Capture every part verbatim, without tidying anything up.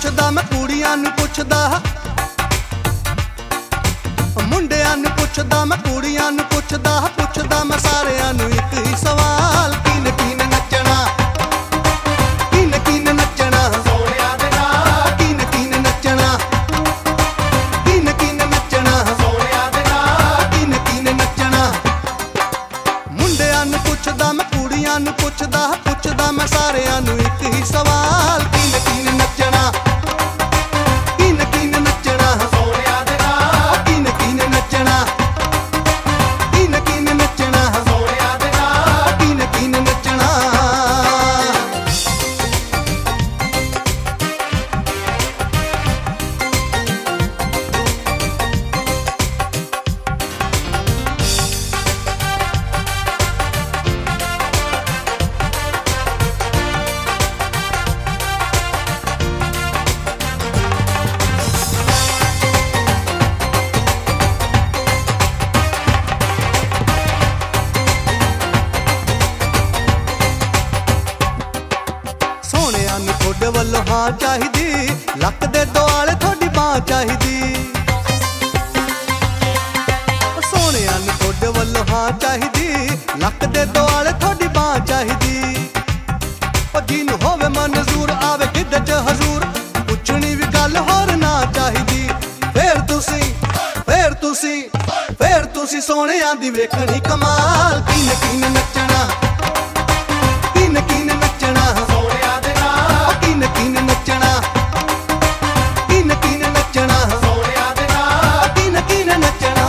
पुछदा मैं कुड़ियां नूं पुछदा, मुंडियां नूं पुछदा मैं कुड़ियां नूं पुछदा, पुछदा मैं सारियां नूं इक ही सवाल, किन किन नचना, किन किन नचना सोहणिया दे नाल, किन किन नचना, किन किन नचना सोहणिया दे नाल, किन किन नचना। मुंडियां नूं पुछदा मैं कुड़ियां नूं पुछदा, पुछदा मैं सारियां नूं इक ही सवाल, किन किन नचना, किन किन नचना सोहणिया दे नाल, किन किन नचना, किन किन नचना सोहणिया दे नाल, किन किन नचना। सोहणिया नूं थोड़े वल्लों हाँ चाहिदी, लक दे दुआले थोड़ी बांह चाहिदी। सोहणिया नूं थोड़े वल्लों हाँ चाहिदी, लक दे दुआले थोड़ी बांह चाहिदी। ओ जिन्नू होवे मंजूर आवे किदे च हजूर, पुछनी भी गल होर ना चाहिदी। फेर तुसी फेर तुसी फेर तुसी सोहणिया दी वेखणी कमाल, किन किन नचना, किन किन नचना सोहणिया दे नाल, किन किन नचना, किन किन नचना सोहणिया दे नाल, किन किन नचना।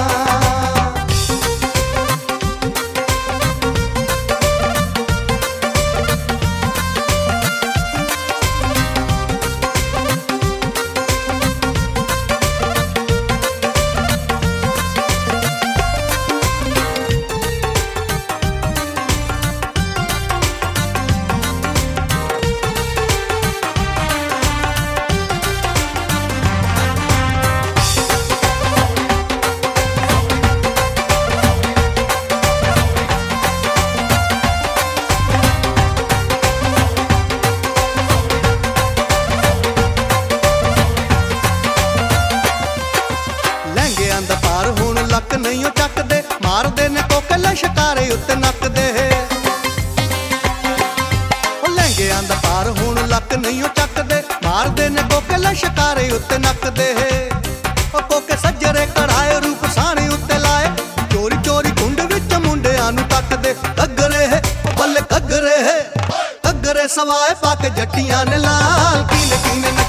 लहंगियां दा पार हुण लक नहीं ओ चकदे, मारदे ने कोकले शिकारे उत्ते नकदे। ओ लहंगियां दा पार हुण लक नहीं ओ चकदे, मारदे ने कोकले शिकारे उत्ते नकदे। ओ कोके सज्जरे कढ़ाए रूप साणी उत्ते लाए, चोरी चोरी कुंड विच मुंडियां नूं तकदे। घग्गरे है ओ बल्ले घग्गरे है, घग्गरे सवाए पाके जट्टियां ने लाल, किन किन